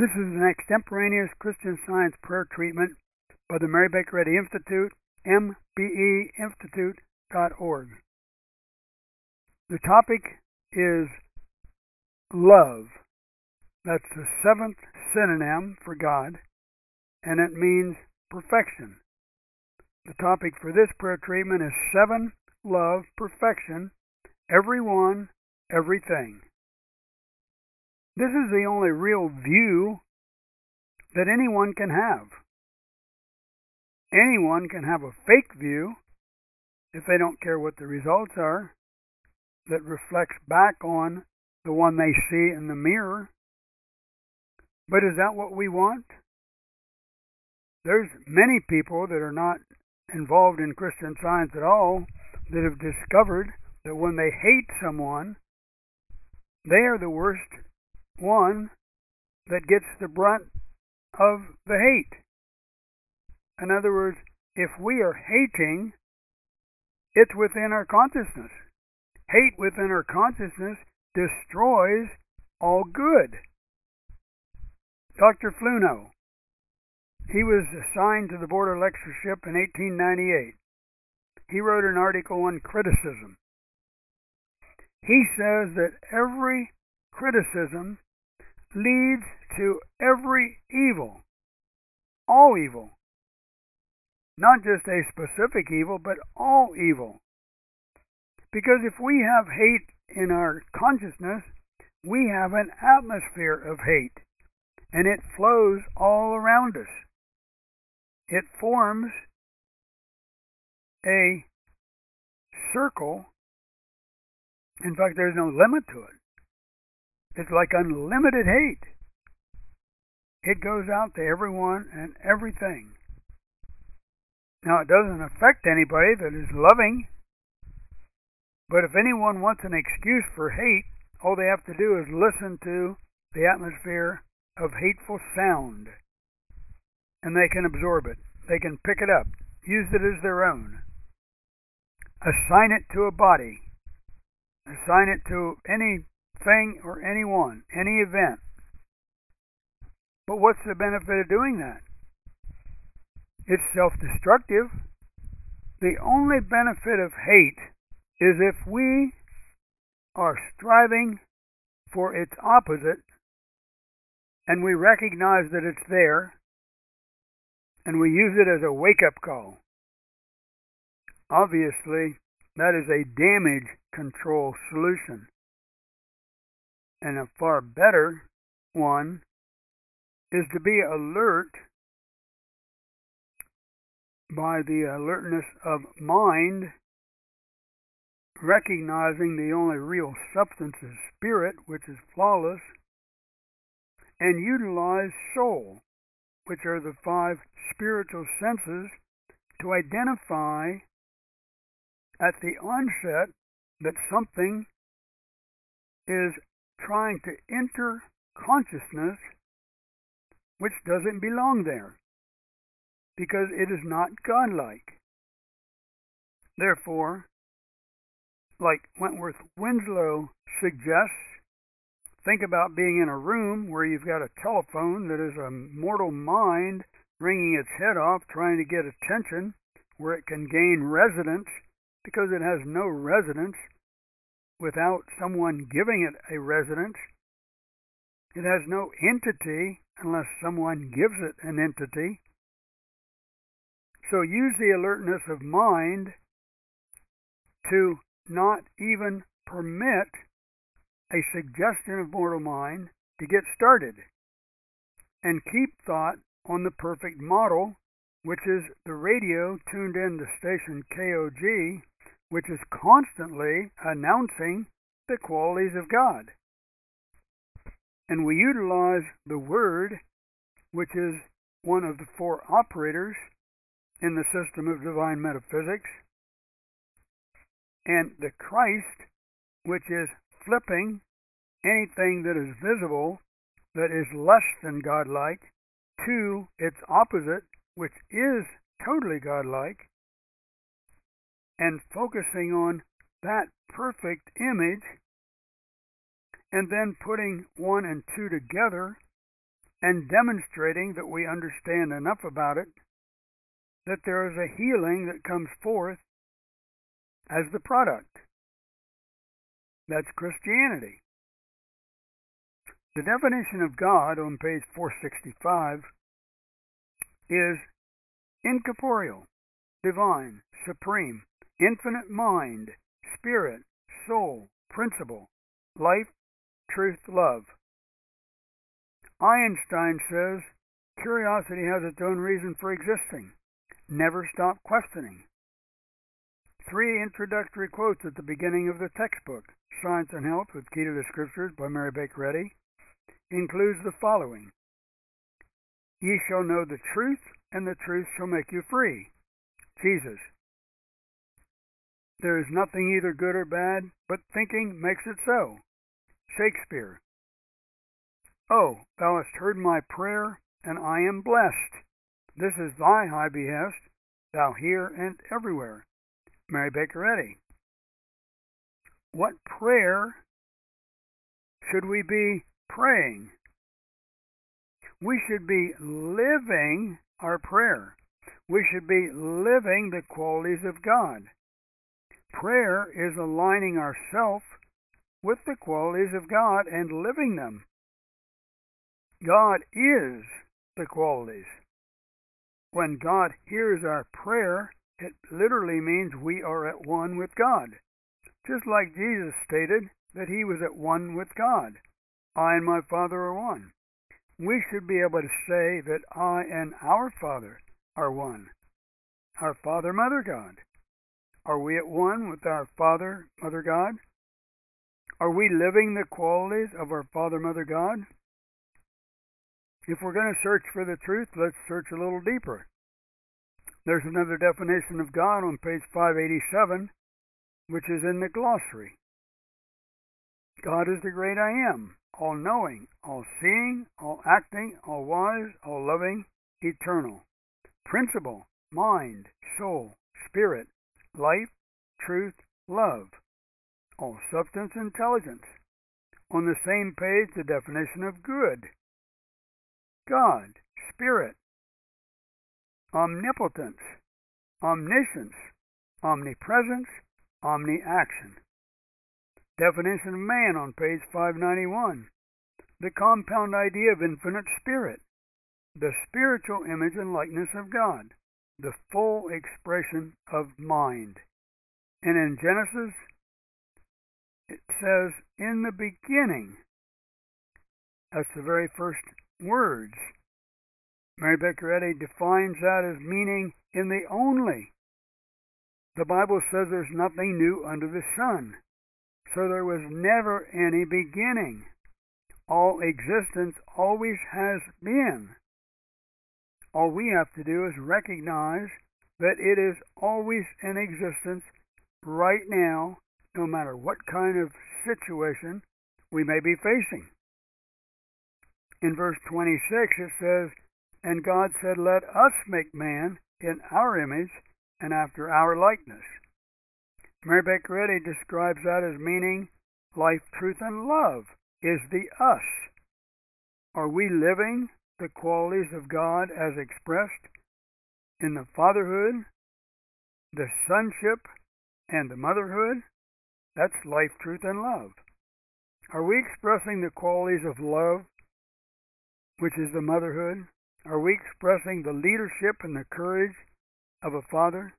This is an extemporaneous Christian Science prayer treatment by the Mary Baker Eddy Institute, mbeinstitute.org. The topic is love. That's the seventh synonym for God, and it means perfection. The topic for this prayer treatment is 7, love, perfection, everyone, everything. This is the only real view that anyone can have. Anyone can have a fake view, if they don't care what the results are, that reflects back on the one they see in the mirror. But is that what we want? There's many people that are not involved in Christian Science at all that have discovered that when they hate someone, they are the worst one that gets the brunt of the hate. In other words, if we are hating, it's within our consciousness. Hate within our consciousness destroys all good. Dr. Fluno, he was assigned to the Board of Lectureship in 1898. He wrote an article on criticism. He says that every criticism leads to every evil, all evil. Not just a specific evil, but all evil. Because if we have hate in our consciousness, we have an atmosphere of hate, and it flows all around us. It forms a circle. In fact, there's no limit to it. It's like unlimited hate. It goes out to everyone and everything. Now, it doesn't affect anybody that is loving, but if anyone wants an excuse for hate, all they have to do is listen to the atmosphere of hateful sound, and they can absorb it. They can pick it up, use it as their own, assign it to a body, assign it to anything or anyone, any event. But what's the benefit of doing that? It's self-destructive. The only benefit of hate is if we are striving for its opposite, and we recognize that it's there, and we use it as a wake-up call. Obviously, that is a damage control solution. And a far better one is to be alert by the alertness of mind, recognizing the only real substance is spirit, which is flawless, and utilize soul, which are the 5 spiritual senses, to identify at the onset that something is trying to enter consciousness which doesn't belong there, because it is not godlike. Therefore, like Wentworth Winslow suggests, think about being in a room where you've got a telephone that is a mortal mind ringing its head off, trying to get attention where it can gain resonance, because it has no resonance without someone giving it a resonance. It has no entity unless someone gives it an entity. So use the alertness of mind to not even permit a suggestion of mortal mind to get started, and keep thought on the perfect model, which is the radio tuned in to station KOG, which is constantly announcing the qualities of God. And we utilize the Word, which is one of the 4 operators in the system of divine metaphysics, and the Christ, which is flipping anything that is visible that is less than godlike to its opposite, which is totally godlike, and focusing on that perfect image, and then putting 1 and 2 together and demonstrating that we understand enough about it that there is a healing that comes forth as the product. That's Christianity. The definition of God on page 465 is incorporeal, divine, supreme, infinite mind, spirit, soul, principle, life, truth, love. Einstein says, curiosity has its own reason for existing. Never stop questioning. 3 introductory quotes at the beginning of the textbook, Science and Health with Key to the Scriptures by Mary Baker Eddy, includes the following. Ye shall know the truth, and the truth shall make you free. Jesus. There is nothing either good or bad, but thinking makes it so. Shakespeare. Oh, thou hast heard my prayer, and I am blessed. This is thy high behest, thou here and everywhere. Mary Baker Eddy. What prayer should we be praying? We should be living our prayer. We should be living the qualities of God. Prayer is aligning ourselves with the qualities of God and living them. God is the qualities. When God hears our prayer, it literally means we are at one with God. Just like Jesus stated that he was at one with God. I and my Father are one. We should be able to say that I and our Father are one. Our Father, Mother God. Are we at one with our Father, Mother God? Are we living the qualities of our Father, Mother God? If we're going to search for the truth, let's search a little deeper. There's another definition of God on page 587, which is in the glossary. God is the great I am, all-knowing, all-seeing, all-acting, all-wise, all-loving, eternal. Principle, mind, soul, spirit, life, truth, love. All-substance, intelligence. On the same page, the definition of good. God, spirit, omnipotence, omniscience, omnipresence, omni-action. Definition of man on page 591. The compound idea of infinite spirit. The spiritual image and likeness of God. The full expression of mind. And in Genesis, it says, in the beginning. That's the very first words. Mary Baker Eddy defines that as meaning in the only. The Bible says there's nothing new under the sun. So there was never any beginning. All existence always has been. All we have to do is recognize that it is always in existence right now, no matter what kind of situation we may be facing. In verse 26 it says, and God said, let us make man in our image and after our likeness. Mary Baker Eddy describes that as meaning life, truth, and love is the us. Are we living the qualities of God as expressed in the fatherhood, the sonship, and the motherhood? That's life, truth, and love. Are we expressing the qualities of love, which is the motherhood? Are we expressing the leadership and the courage of a father?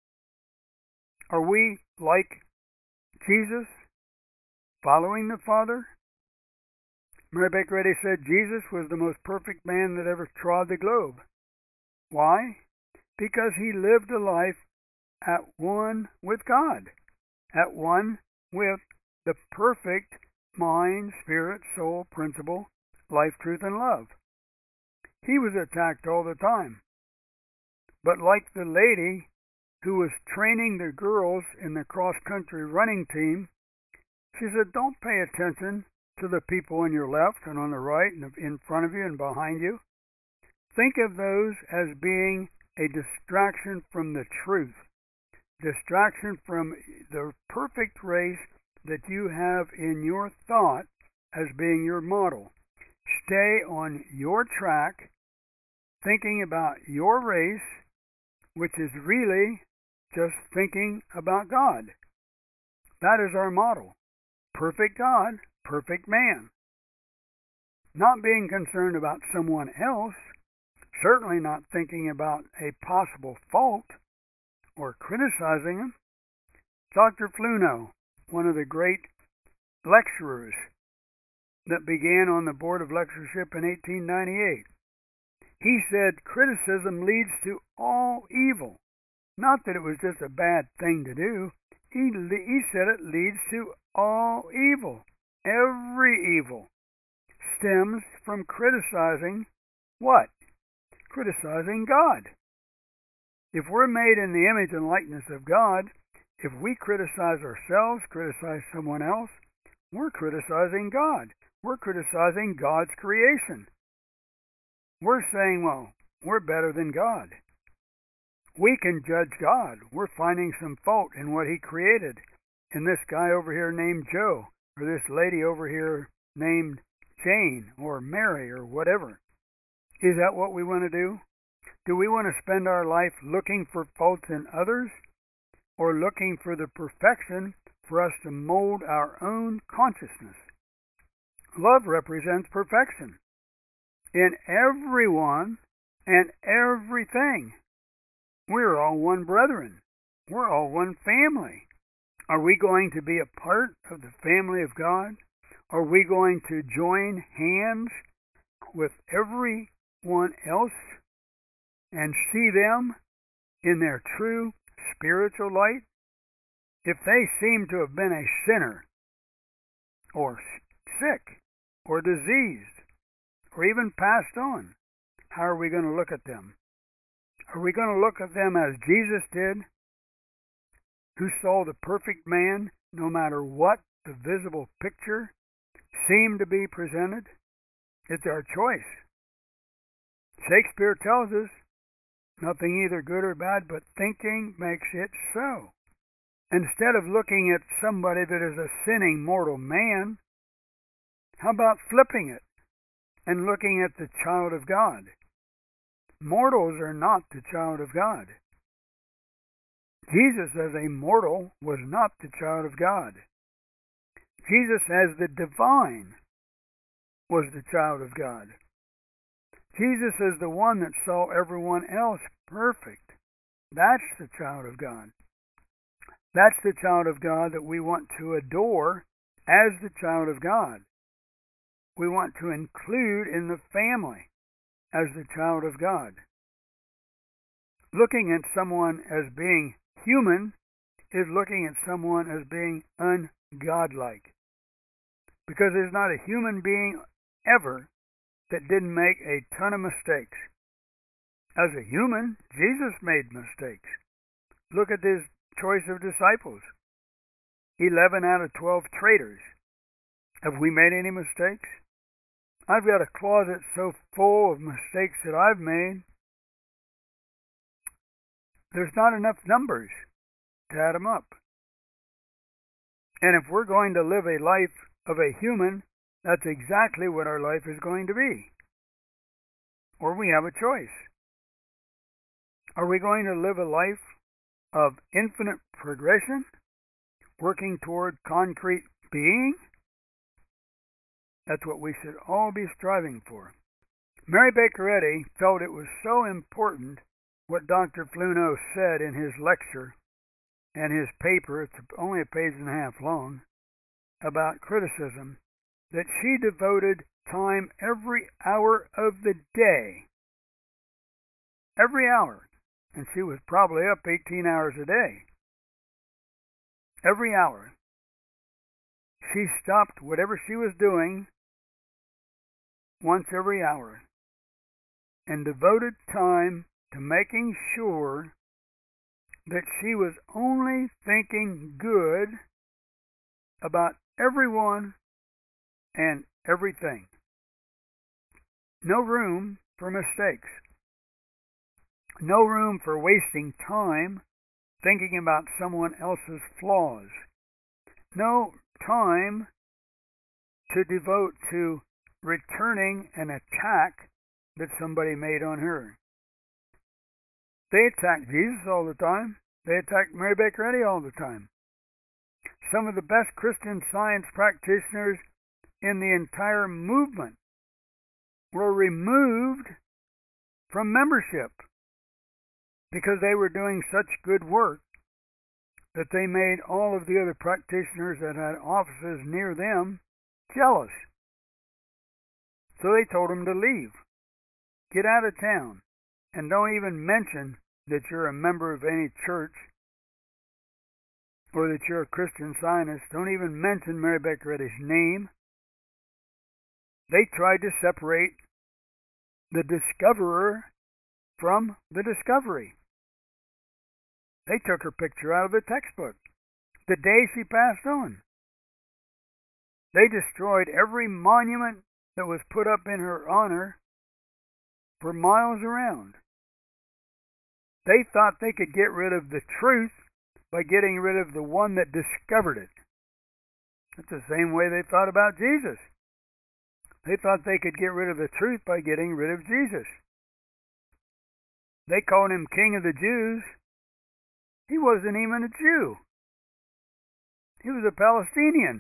Are we like Jesus, following the Father? Mary Baker Eddy said Jesus was the most perfect man that ever trod the globe. Why? Because he lived a life at one with God, at one with the perfect mind, spirit, soul, principle, life, truth, and love. He was attacked all the time. But like the lady who was training the girls in the cross-country running team, she said, don't pay attention to the people on your left and on the right and in front of you and behind you. Think of those as being a distraction from the truth, distraction from the perfect race that you have in your thought as being your model. Stay on your track, thinking about your race, which is really just thinking about God. That is our model. Perfect God, perfect man. Not being concerned about someone else, certainly not thinking about a possible fault or criticizing him. Dr. Fluno, one of the great lecturers that began on the Board of Lectureship in 1898, he said criticism leads to all evil. Not that it was just a bad thing to do. He said it leads to all evil. Every evil stems from criticizing what? Criticizing God. If we're made in the image and likeness of God, if we criticize ourselves, criticize someone else, we're criticizing God. We're criticizing God's creation. We're saying, well, we're better than God. We can judge God. We're finding some fault in what He created. In this guy over here named Joe, or this lady over here named Jane, or Mary, or whatever. Is that what we want to do? Do we want to spend our life looking for faults in others, or looking for the perfection for us to mold our own consciousness? Love represents perfection in everyone and everything. We're all one brethren. We're all one family. Are we going to be a part of the family of God? Are we going to join hands with everyone else and see them in their true spiritual light? If they seem to have been a sinner, or sick, or diseased, or even passed on, how are we going to look at them? Are we going to look at them as Jesus did, who saw the perfect man no matter what the visible picture seemed to be presented? It's our choice. Shakespeare tells us, nothing either good or bad, but thinking makes it so. Instead of looking at somebody that is a sinning mortal man, how about flipping it and looking at the child of God? Mortals are not the child of God. Jesus as a mortal was not the child of God. Jesus as the divine was the child of God. Jesus is the one that saw everyone else perfect. That's the child of God. That's the child of God that we want to adore as the child of God. We want to include in the family as the child of God. Looking at someone as being human is looking at someone as being ungodlike. Because there's not a human being ever that didn't make a ton of mistakes. As a human, Jesus made mistakes. Look at His choice of disciples. 11 out of 12 traitors. Have we made any mistakes? I've got a closet so full of mistakes that I've made, there's not enough numbers to add them up. And if we're going to live a life of a human, that's exactly what our life is going to be. Or we have a choice. Are we going to live a life of infinite progression, working toward concrete being? That's what we should all be striving for. Mary Baker Eddy felt it was so important what Dr. Fluno said in his lecture and his paper, it's only a page and a half long, about criticism, that she devoted time every hour of the day. Every hour. And she was probably up 18 hours a day. Every hour. She stopped whatever she was doing once every hour and devoted time to making sure that she was only thinking good about everyone and everything. No room for mistakes. No room for wasting time thinking about someone else's flaws. No time to devote to returning an attack that somebody made on her. They attacked Jesus all the time. They attacked Mary Baker Eddy all the time. Some of the best Christian Science practitioners in the entire movement were removed from membership because they were doing such good work that they made all of the other practitioners that had offices near them jealous. So they told them to leave. Get out of town. And don't even mention that you're a member of any church or that you're a Christian Zionist. Don't even mention Mary Baker Eddy's name. They tried to separate the discoverer from the discovery. They took her picture out of the textbook the day she passed on. They destroyed every monument that was put up in her honor for miles around. They thought they could get rid of the truth by getting rid of the one that discovered it. That's the same way they thought about Jesus. They thought they could get rid of the truth by getting rid of Jesus. They called him King of the Jews. He wasn't even a Jew. He was a Palestinian.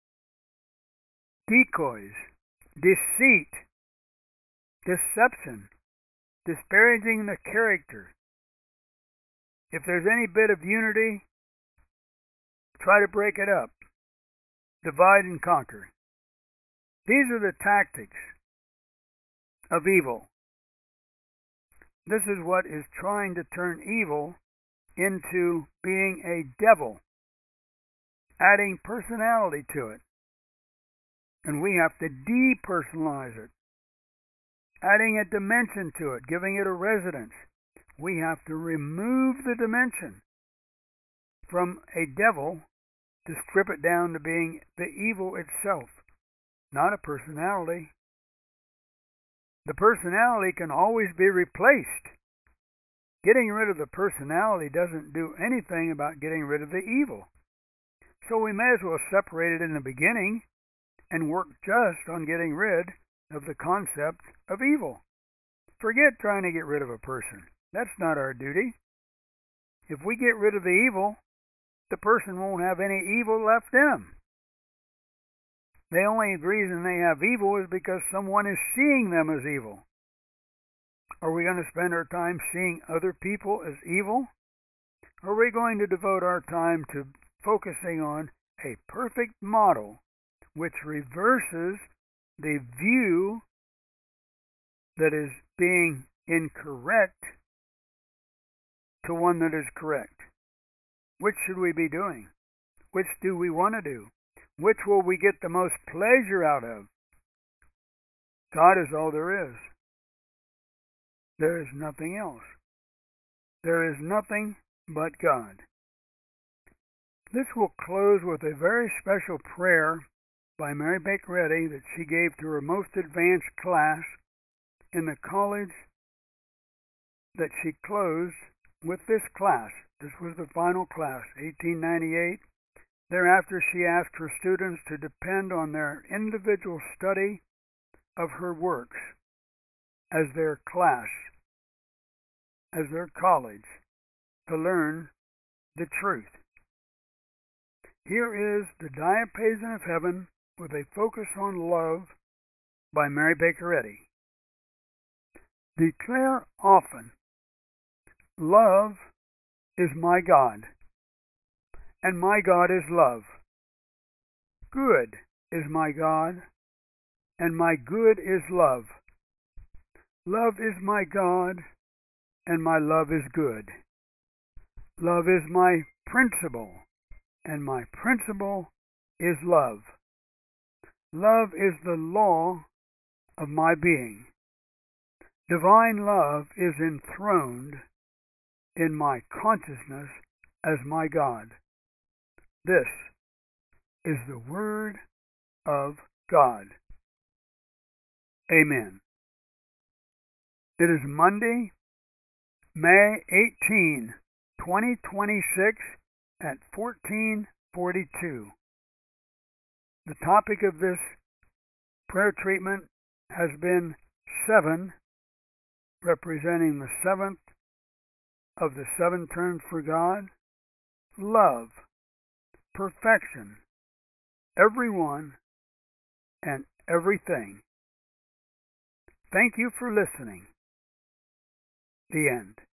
Decoys, deceit, deception, disparaging the character. If there's any bit of unity, try to break it up. Divide and conquer. These are the tactics of evil. This is what is trying to turn evil into being a devil, adding personality to it. And we have to depersonalize it, adding a dimension to it, giving it a residence. We have to remove the dimension from a devil to strip it down to being the evil itself, not a personality. The personality can always be replaced. Getting rid of the personality doesn't do anything about getting rid of the evil. So we may as well separate it in the beginning and work just on getting rid of the concept of evil. Forget trying to get rid of a person. That's not our duty. If we get rid of the evil, the person won't have any evil left in them. The only reason they have evil is because someone is seeing them as evil. Are we going to spend our time seeing other people as evil? Or are we going to devote our time to focusing on a perfect model which reverses the view that is being incorrect to one that is correct? Which should we be doing? Which do we want to do? Which will we get the most pleasure out of? God is all there is. There is nothing else. There is nothing but God. This will close with a very special prayer by Mary Baker Eddy that she gave to her most advanced class in the college that she closed with this class. This was the final class, 1898. Thereafter, she asked her students to depend on their individual study of her works as their class, as their college, to learn the truth. Here is The Diapason of Heaven with a focus on love by Mary Baker Eddy. Declare often, love is my God, and my God is love. Good is my God, and my good is love. Love is my God, and my love is good. Love is my principle, and my principle is love. Love is the law of my being. Divine love is enthroned in my consciousness as my God. This is the Word of God. Amen. It is Monday, May 18, 2026 at 14:42. The topic of this prayer treatment has been 7, representing the 7th of the 7 terms for God: love, perfection, everyone, and everything. Thank you for listening. The end.